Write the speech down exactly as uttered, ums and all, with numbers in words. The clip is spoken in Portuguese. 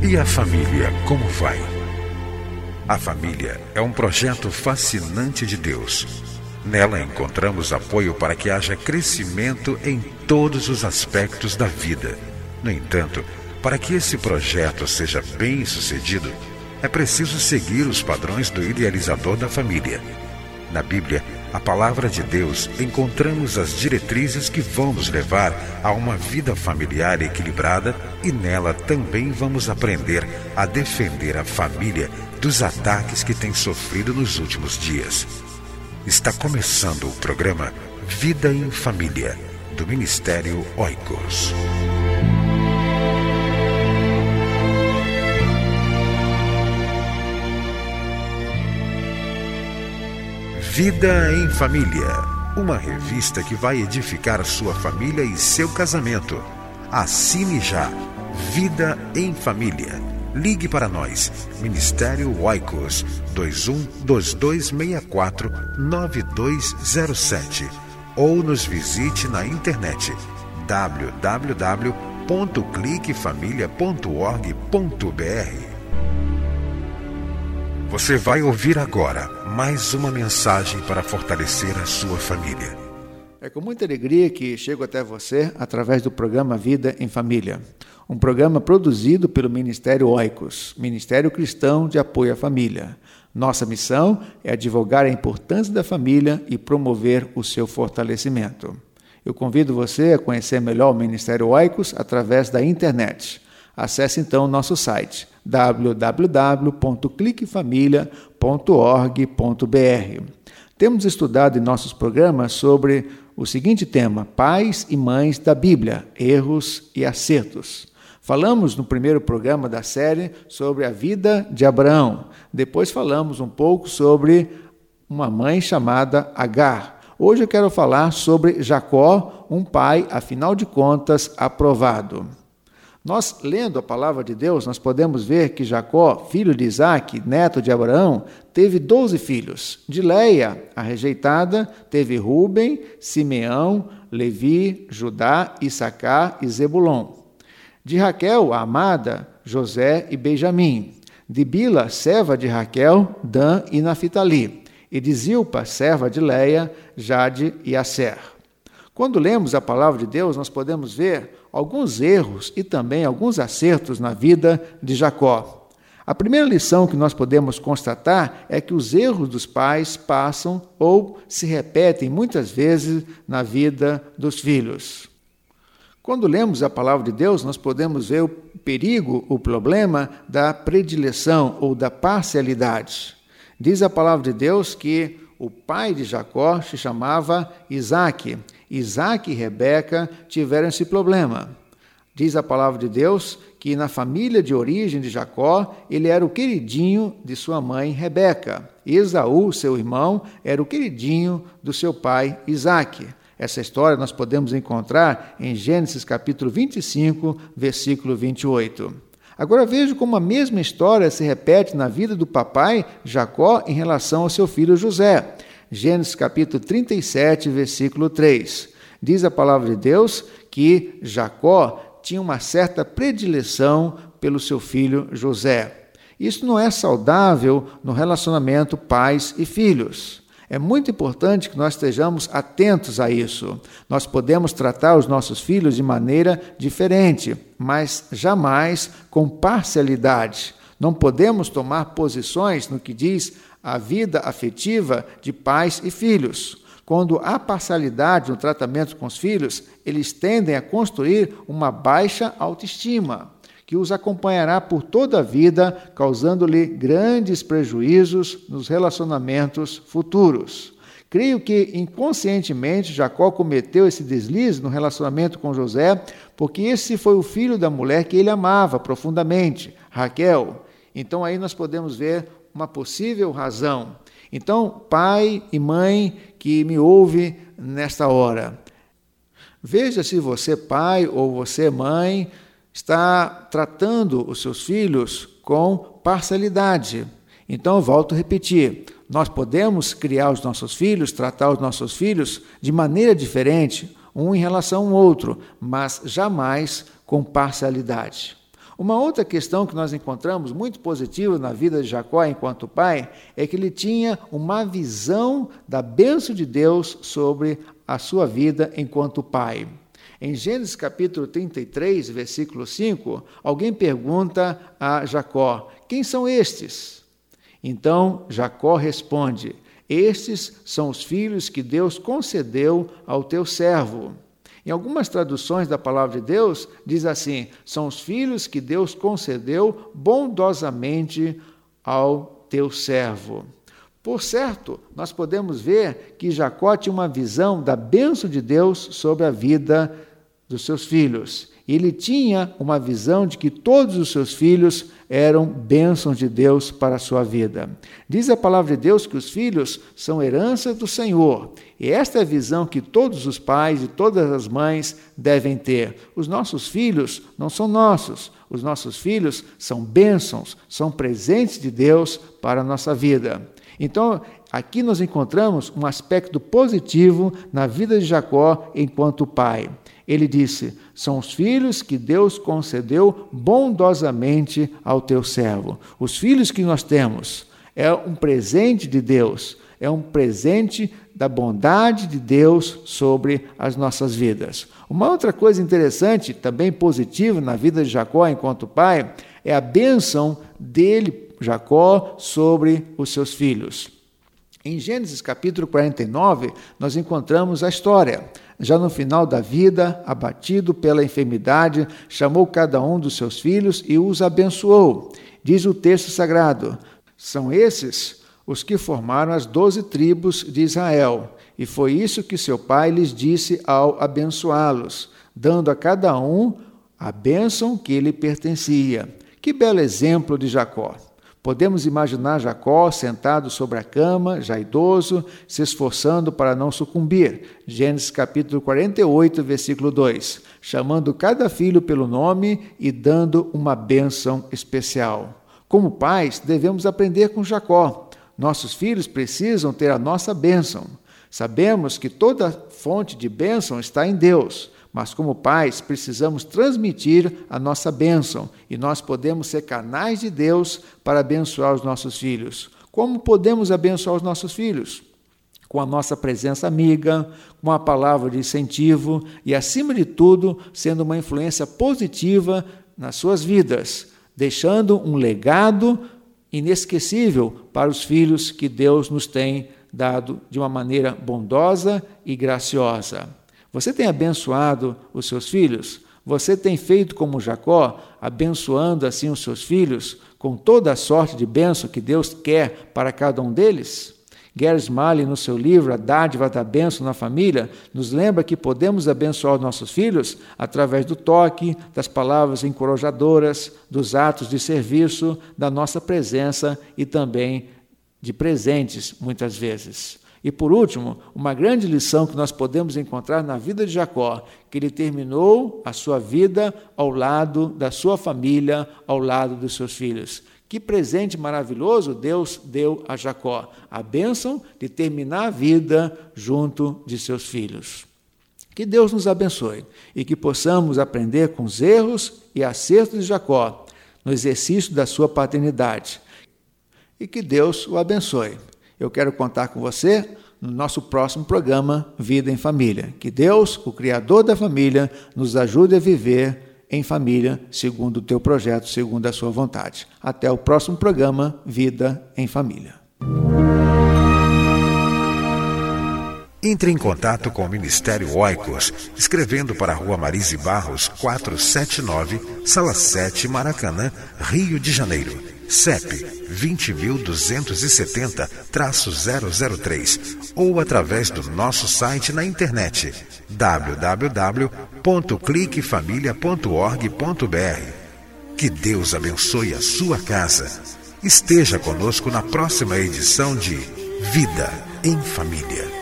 E a família, como vai? A família é um projeto fascinante de Deus. Nela encontramos apoio para que haja crescimento em todos os aspectos da vida. No entanto, para que esse projeto seja bem-sucedido, é preciso seguir os padrões do idealizador da família. Na Bíblia, a palavra de Deus, encontramos as diretrizes que vão nos levar a uma vida familiar equilibrada e nela também vamos aprender a defender a família dos ataques que tem sofrido nos últimos dias. Está começando o programa Vida em Família, do Ministério Oikos. Vida em Família, uma revista que vai edificar sua família e seu casamento. Assine já, Vida em Família. Ligue para nós, Ministério Oikos, dois um dois dois seis quatro nove dois zero sete, ou nos visite na internet w w w ponto clique família ponto org ponto b r. Você vai ouvir agora mais uma mensagem para fortalecer a sua família. É com muita alegria que chego até você através do programa Vida em Família, um programa produzido pelo Ministério Oikos, Ministério Cristão de Apoio à Família. Nossa missão é advogar a importância da família e promover o seu fortalecimento. Eu convido você a conhecer melhor o Ministério Oikos através da internet. Acesse então o nosso site w w w ponto clique família ponto org ponto b r. Temos estudado em nossos programas sobre o seguinte tema: pais e mães da Bíblia, erros e acertos. Falamos no primeiro programa da série sobre a vida de Abraão. Depois falamos um pouco sobre uma mãe chamada Agar. Hoje eu quero falar sobre Jacó, um pai, afinal de contas, aprovado. Nós, lendo a palavra de Deus, nós podemos ver que Jacó, filho de Isaque, neto de Abraão, teve doze filhos. De Leia, a rejeitada, teve Rúben, Simeão, Levi, Judá, Issacar e Zebulon. De Raquel, a amada, José e Benjamim. De Bila, serva de Raquel, Dan e Naphtali. E de Zilpa, serva de Leia, Jade e Asser. Quando lemos a palavra de Deus, nós podemos ver alguns erros e também alguns acertos na vida de Jacó. A primeira lição que nós podemos constatar é que os erros dos pais passam ou se repetem muitas vezes na vida dos filhos. Quando lemos a palavra de Deus, nós podemos ver o perigo, o problema da predileção ou da parcialidade. Diz a palavra de Deus que o pai de Jacó se chamava Isaque. Isaque e Rebeca tiveram esse problema. Diz a palavra de Deus que na família de origem de Jacó, ele era o queridinho de sua mãe Rebeca. Esaú, seu irmão, era o queridinho do seu pai Isaque. Essa história nós podemos encontrar em Gênesis capítulo vinte e cinco, versículo vinte e oito. Agora veja como a mesma história se repete na vida do papai Jacó em relação ao seu filho José. Gênesis capítulo trinta e sete, versículo três. Diz a palavra de Deus que Jacó tinha uma certa predileção pelo seu filho José. Isso não é saudável no relacionamento pais e filhos. É muito importante que nós estejamos atentos a isso. Nós podemos tratar os nossos filhos de maneira diferente, mas jamais com parcialidade. Não podemos tomar posições no que diz a vida afetiva de pais e filhos. Quando há parcialidade no tratamento com os filhos, eles tendem a construir uma baixa autoestima, que os acompanhará por toda a vida, causando-lhe grandes prejuízos nos relacionamentos futuros. Creio que inconscientemente Jacó cometeu esse deslize no relacionamento com José, porque esse foi o filho da mulher que ele amava profundamente, Raquel. Então aí nós podemos ver uma possível razão. Então, pai e mãe que me ouve nesta hora, veja se você, pai, ou você, mãe, está tratando os seus filhos com parcialidade. Então, eu volto a repetir, nós podemos criar os nossos filhos, tratar os nossos filhos de maneira diferente, um em relação ao outro, mas jamais com parcialidade. Uma outra questão que nós encontramos muito positiva na vida de Jacó enquanto pai é que ele tinha uma visão da bênção de Deus sobre a sua vida enquanto pai. Em Gênesis capítulo trinta e três, versículo cinco, alguém pergunta a Jacó: quem são estes? Então Jacó responde: estes são os filhos que Deus concedeu ao teu servo. Em algumas traduções da palavra de Deus, diz assim: são os filhos que Deus concedeu bondosamente ao teu servo. Por certo, nós podemos ver que Jacó tinha uma visão da bênção de Deus sobre a vida dos seus filhos. Ele tinha uma visão de que todos os seus filhos eram bênçãos de Deus para a sua vida. Diz a palavra de Deus que os filhos são herança do Senhor. E esta é a visão que todos os pais e todas as mães devem ter. Os nossos filhos não são nossos. Os nossos filhos são bênçãos, são presentes de Deus para a nossa vida. Então, aqui nós encontramos um aspecto positivo na vida de Jacó enquanto pai. Ele disse: são os filhos que Deus concedeu bondosamente ao teu servo. Os filhos que nós temos é um presente de Deus, é um presente da bondade de Deus sobre as nossas vidas. Uma outra coisa interessante, também positiva na vida de Jacó enquanto pai, é a bênção dele, Jacó, sobre os seus filhos. Em Gênesis capítulo quarenta e nove, nós encontramos a história. Já no final da vida, abatido pela enfermidade, chamou cada um dos seus filhos e os abençoou. Diz o texto sagrado: são esses os que formaram as doze tribos de Israel. E foi isso que seu pai lhes disse ao abençoá-los, dando a cada um a bênção que lhe pertencia. Que belo exemplo de Jacó! Podemos imaginar Jacó sentado sobre a cama, já idoso, se esforçando para não sucumbir. Gênesis capítulo quarenta e oito, versículo dois. Chamando cada filho pelo nome e dando uma bênção especial. Como pais, devemos aprender com Jacó. Nossos filhos precisam ter a nossa bênção. Sabemos que toda fonte de bênção está em Deus. Mas como pais, precisamos transmitir a nossa bênção e nós podemos ser canais de Deus para abençoar os nossos filhos. Como podemos abençoar os nossos filhos? Com a nossa presença amiga, com a palavra de incentivo e, acima de tudo, sendo uma influência positiva nas suas vidas, deixando um legado inesquecível para os filhos que Deus nos tem dado de uma maneira bondosa e graciosa. Você tem abençoado os seus filhos? Você tem feito como Jacó, abençoando assim os seus filhos, com toda a sorte de bênção que Deus quer para cada um deles? Gary Smalley, no seu livro A Dádiva da Bênção na Família, nos lembra que podemos abençoar os nossos filhos através do toque, das palavras encorajadoras, dos atos de serviço, da nossa presença e também de presentes, muitas vezes. E por último, uma grande lição que nós podemos encontrar na vida de Jacó, que ele terminou a sua vida ao lado da sua família, ao lado dos seus filhos. Que presente maravilhoso Deus deu a Jacó, a bênção de terminar a vida junto de seus filhos. Que Deus nos abençoe e que possamos aprender com os erros e acertos de Jacó no exercício da sua paternidade. E que Deus o abençoe. Eu quero contar com você no nosso próximo programa Vida em Família. Que Deus, o Criador da família, nos ajude a viver em família segundo o teu projeto, segundo a sua vontade. Até o próximo programa Vida em Família. Entre em contato com o Ministério Oikos, escrevendo para a Rua Marise Barros, quatrocentos e setenta e nove, Sala sete, Maracanã, Rio de Janeiro. C E P vinte mil duzentos e setenta zero zero três ou através do nosso site na internet w w w ponto clique família ponto org ponto b r. Que Deus abençoe a sua casa. Esteja conosco na próxima edição de Vida em Família.